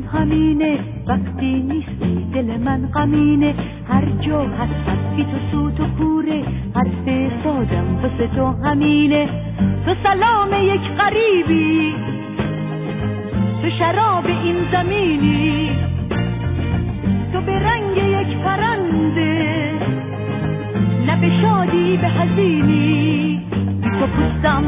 همینه، وقتی نیستی دل من غمینه. هر جا هستم بی تو سوت و کوره، حرف سادم واسه تو همینه. تو سلام یک غریبی، تو شراب این زمینی، تو به رنگ یک پرنده، نه به شادی به حزینی. بی تو پوستم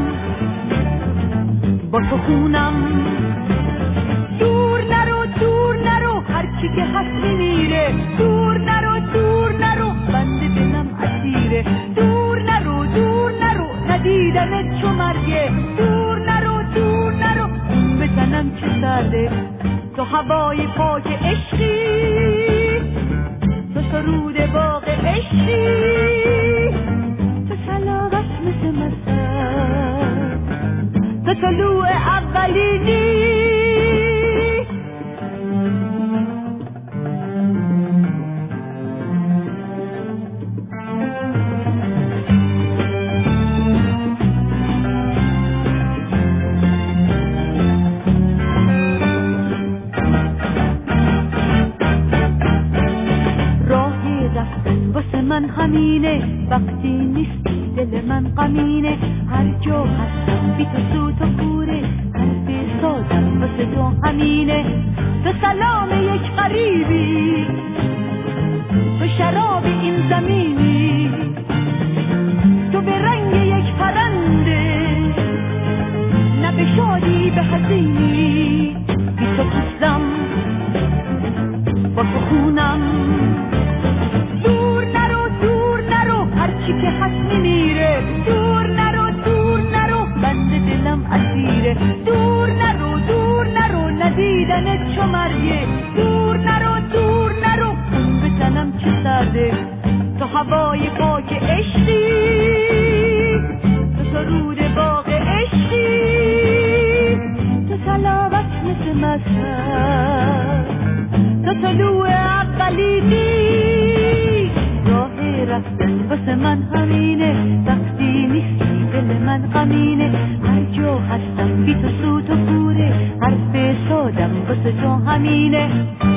با تو خونم، دور نرو دور نرو، هرچی که هست میره. دور نرو دور نرو، بند دلم اسیره. دور نرو دور نرو، ندیدنت چو مرگه. دور نرو دور نرو، اون بزنم چه سرده. تو هوای پاک عشقی، تو سرود باغ عشقی، تو سلاغت مثل مثل، تو طلوع اولینی. من همینه، وقتی نیستی دل من غمینه. هر جا هستم بی تو سوت و کوره، حرف سادم واسه تو همینه. تو سلام یک غریبی، تو شراب این زمینی، تو به رنگ یک پرنده، نه به شادی به حزینی. بی تو پوستم با تو خونم، هرچی که هست میمیره. دور نرو دور نرو، بند دلم اسیره. دور نرو دور نرو، ندیدنت چو مرگه. دور نرو دور نرو، اون بزنم چه سرده. تو هوای پاک عشقی، تو سرود باغ عشقی، تو صلوات مثل مذهب، تو طلوع اولینی. رفتن واسه من همینه، وقتی نیستی دل من غمینه. هر جا هستم بی تو سوت و کوره، حرف سادم واسه تو همینه.